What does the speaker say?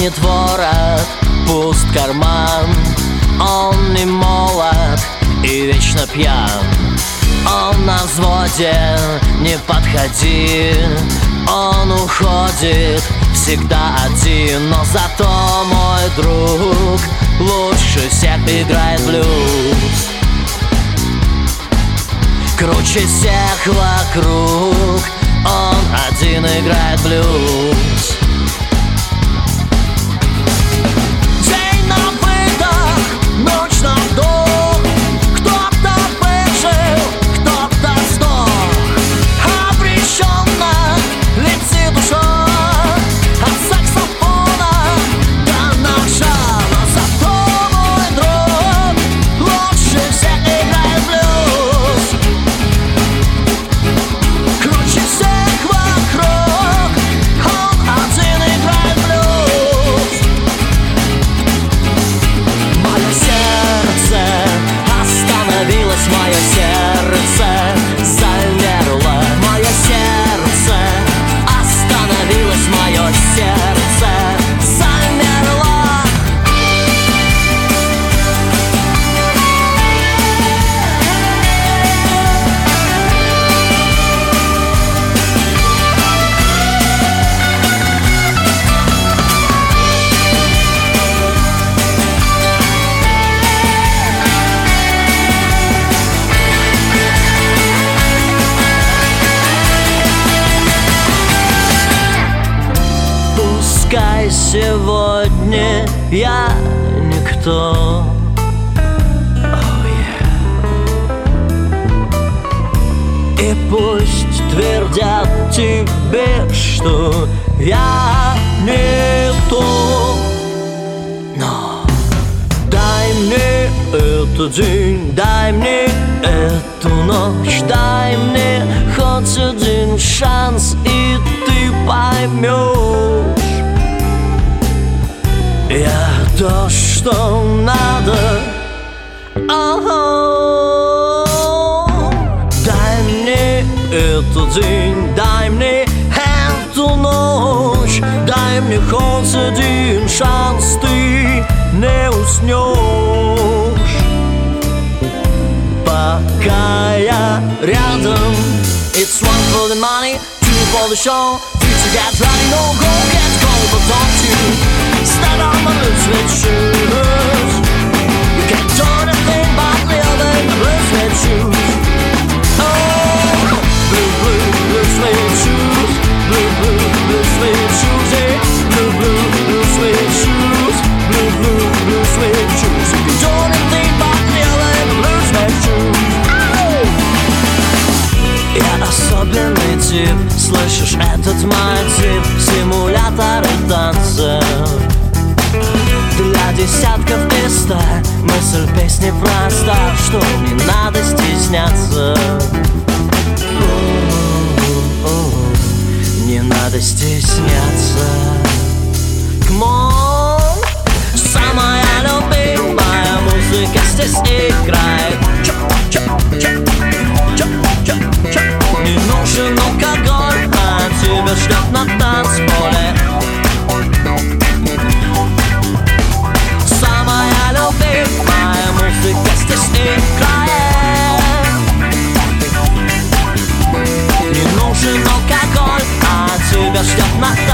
Пахнет ворот, пуст карман. Он не молод и вечно пьян. Он на взводе, не подходи. Он уходит всегда один. Но зато мой друг лучше всех играет блюз. Круче всех вокруг, он один играет блюз. День на выдох, ночь на вдох. Кто-то выжил, кто-то сдох. Обреченно летит душа от саксофона до ножа. Но зато мой друг лучше всех играет блюз. Круче всех вокруг, он один играет блюз. Мое сердце остановилось, мое сердце замерло. Мое сердце остановилось, мое сердце замерло. Пускай сегодня я никто. Oh, yeah. И пусть твердят тебе, что я не то. Но дай мне этот день, дай мне эту ночь, дай мне хоть один шанс, и ты поймешь. Я то, что надо. Дай мне этот день, дай мне эту ночь, дай мне хоть один шанс, ты не уснешь. Пока я рядом. It's one for the money, two for the show. Future gets ready, no go gets cold, but don't you stand on the loose with shoes. You can't do anything but live in the loose with shoes. Oh, blue, blue, loose with shoes. Blue, blue, loose with shoes. Yeah. Blue, blue, loose with shoes. Blue, blue, loose with shoes. You can't do anything but live in the loose with shoes. Я особенный тип, слышишь этот мотив? Симуляторы танцев для десятков места. Мысль песни проста, что не надо стесняться. Не надо стесняться. Come on. Самая любимая музыка здесь играет. Не нужен алкоголь, а тебя ждет на танцполе. Самая любимая музыка здесь играет. Не нужен алкоголь, а тебя ждет на танцполе.